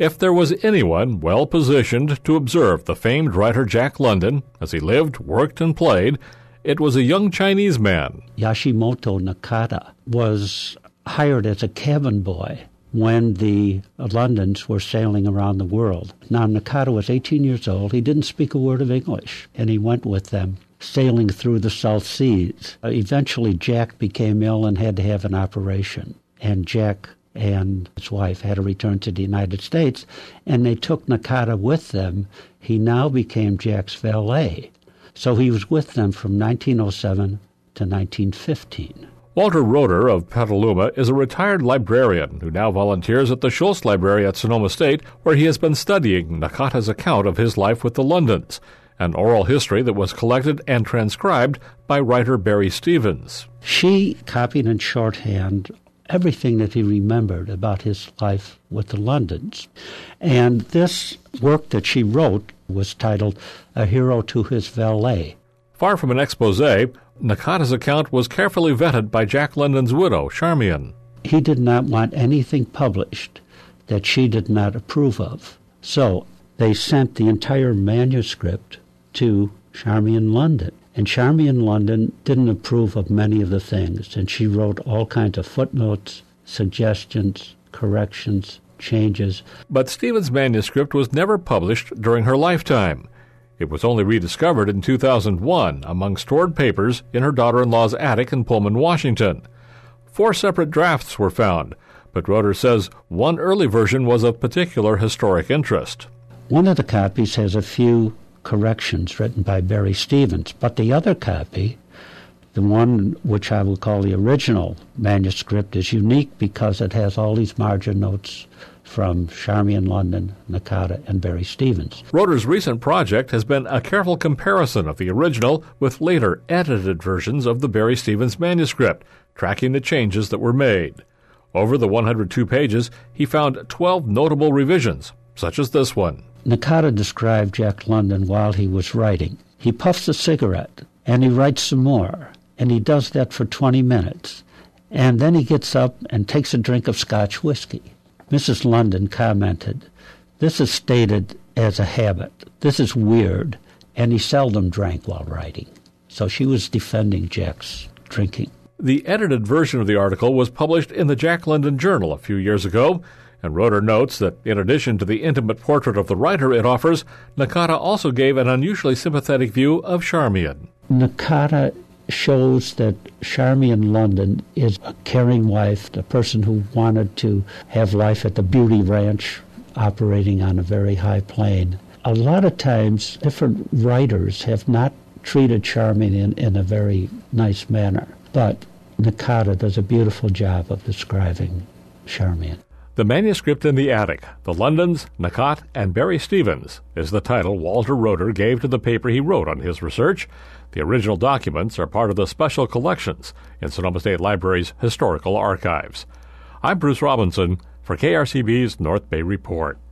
If there was anyone well-positioned to observe the famed writer Jack London as he lived, worked, and played, it was a young Chinese man. Yashimoto Nakata was hired as a cabin boy when the Londons were sailing around the world. Now, Nakata was 18 years old. He didn't speak a word of English, and he went with them, sailing through the South Seas. Eventually, Jack became ill and had to have an operation, and Jack and his wife had to return to the United States, and they took Nakata with them. He now became Jack's valet. So he was with them from 1907 to 1915. Walter Roeder of Petaluma is a retired librarian who now volunteers at the Schultz Library at Sonoma State, where he has been studying Nakata's account of his life with the Londons, an oral history that was collected and transcribed by writer Barry Stevens. She copied in shorthand everything that he remembered about his life with the Londons. And this work that she wrote was titled A Hero to His Valet. Far from an exposé, Nakata's account was carefully vetted by Jack London's widow, Charmian. He did not want anything published that she did not approve of. So they sent the entire manuscript to Charmian London. And Charmian London didn't approve of many of the things, and she wrote all kinds of footnotes, suggestions, corrections, changes. But Stevens' manuscript was never published during her lifetime. It was only rediscovered in 2001 among stored papers in her daughter-in-law's attic in Pullman, Washington. 4 separate drafts were found, but Roeder says one early version was of particular historic interest. One of the copies has a few corrections written by Barry Stevens, but the other copy, the one which I will call the original manuscript, is unique because it has all these margin notes from Charmian London, Nakata, and Barry Stevens. Roeder's recent project has been a careful comparison of the original with later edited versions of the Barry Stevens manuscript, tracking the changes that were made. Over the 102 pages, he found 12 notable revisions, such as this one. Nakata described Jack London while he was writing. He puffs a cigarette, and he writes some more, and he does that for 20 minutes. And then he gets up and takes a drink of Scotch whiskey. Mrs. London commented, "This is stated as a habit. This is weird," and he seldom drank while writing. So she was defending Jack's drinking. The edited version of the article was published in the Jack London Journal a few years ago, and Roeder notes that in addition to the intimate portrait of the writer it offers, Nakata also gave an unusually sympathetic view of Charmian. Nakata shows that Charmian London is a caring wife, a person who wanted to have life at the Beauty Ranch, operating on a very high plane. A lot of times, different writers have not treated Charmian in a very nice manner, but Nakata does a beautiful job of describing Charmian. The Manuscript in the Attic, The Londons, Nakata, and Barry Stevens is the title Walter Roeder gave to the paper he wrote on his research. The original documents are part of the special collections in Sonoma State Library's historical archives. I'm Bruce Robinson for KRCB's North Bay Report.